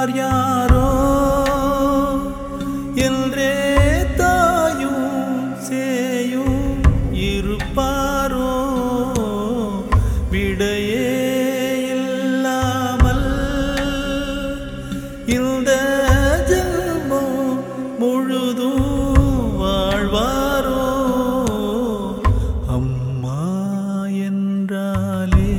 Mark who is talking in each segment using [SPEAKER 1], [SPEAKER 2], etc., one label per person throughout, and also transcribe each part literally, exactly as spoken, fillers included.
[SPEAKER 1] யார் யாரோ என்றே தாயும் சேயும் இருப்பாரோ விடையே இல்லாமல் இந்த ஜென்மம் முழுதும் வாழ்வாரோ அம்மா என்றாலே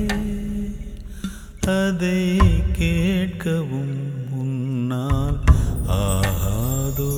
[SPEAKER 1] அதை கேட்கவும் முன்னால் ஆகாதோ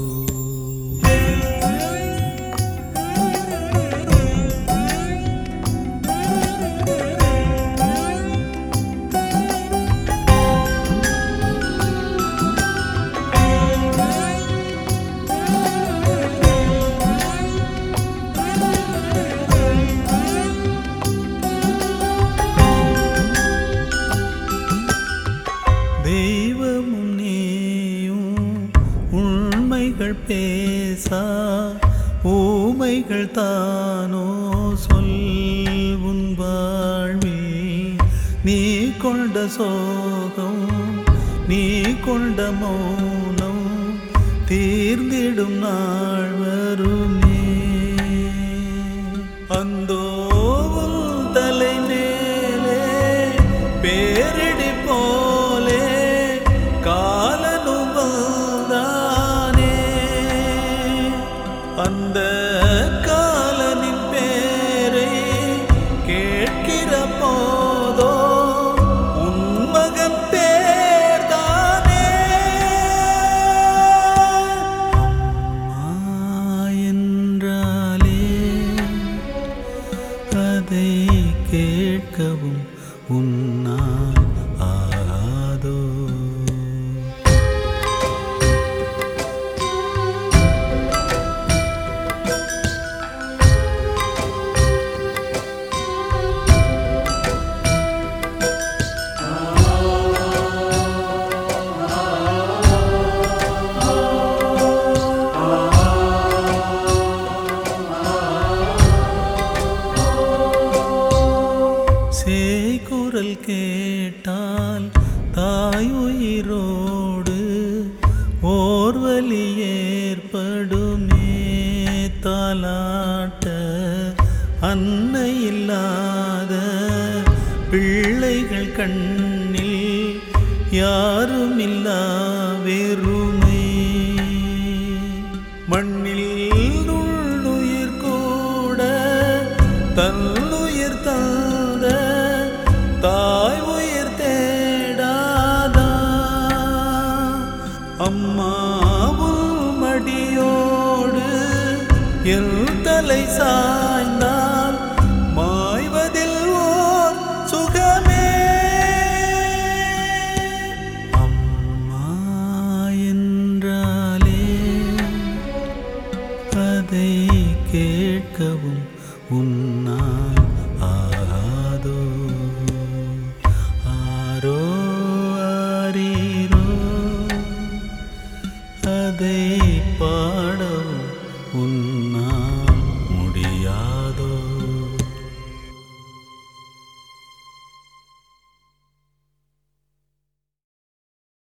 [SPEAKER 1] தெய்வமும் நீயும் உண்மைகள் பேசா ஊமைகள் தானோ சொல் உன் வாழ்வில் நீ கொண்ட சோகம் நீ கொண்ட மௌனம் தீர்ந்திடும் நாள் வருமே அந்தோ உன் தலை மேலே பேரிடி போலே காலனும் வந்தானே அந்த காலனின் பேரை கேட்கிற போதோ உன் மகன் பேர்தானே அம்மா என்றாலே அதை கேட்கவும் உன்னால் ஆகாதோ குரல் கேட்டால் தாயுயிரோடு ஓர்வலி ஏற்படுமே தாலாட்ட அன்னை இல்லாத பிள்ளைகள் கண்ணில் யாருமில்லா வெறுமை மண்ணில் நுண்ணுயிர் கூட தன்னுயிர் தந்த தாய் உயிர் தேடாதா அம்மாவும் மடியோடு என் தலை சாய்ந்தால் மாய்வதில் ஓர் சுகமே அம்மா என்றாலே அதை கேட்கவும் உன்னால்